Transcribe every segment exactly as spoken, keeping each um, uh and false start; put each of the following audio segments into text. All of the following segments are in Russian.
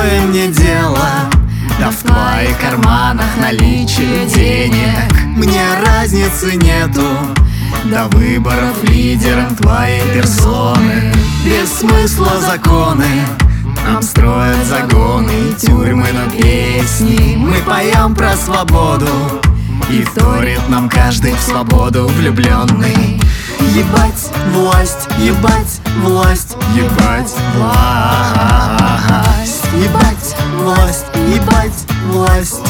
какое мне дело? Да в твоих карманах наличие денег. Мне разницы нету до выборов лидером твоей персоны. Без смысла законы нам строят загоны, тюрьмы, но песни мы поем про свободу, и вторит нам каждый в свободу влюбленный. Ебать власть, ебать власть, ебать власть, ебать власть, ебать власть,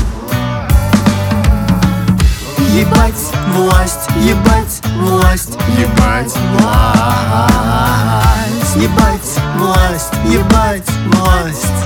ебать власть, ебать власть, ебать власть, ебать власть, ебать власть.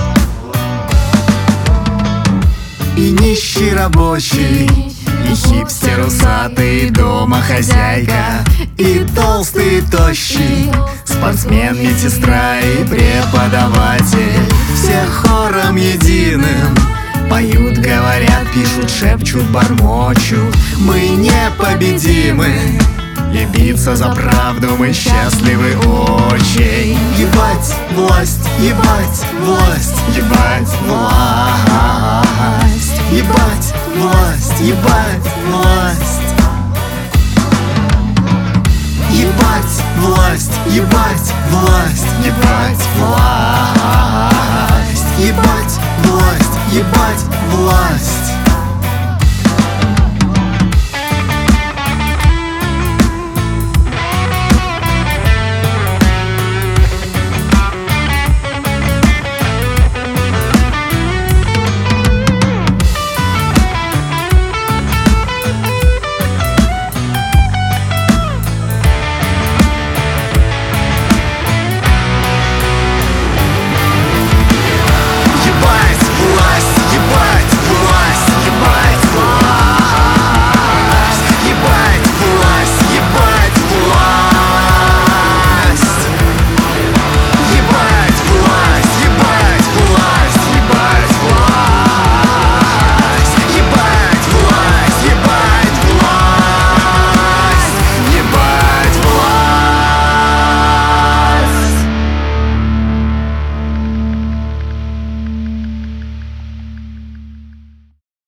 И нищий рабочий, и хипстер усатый, домохозяйка, и толстый и тощий, спортсмен, медсестра и преподаватель. Все хором единым поют, говорят, пишут, шепчут, бормочут: мы непобедимы, и биться за правду мы счастливы очень. Ебать власть, ебать власть, ебать власть, ебать власть, ебать власть, ебать власть, ебать власть, ебать власть, ебать власть, ебать власть.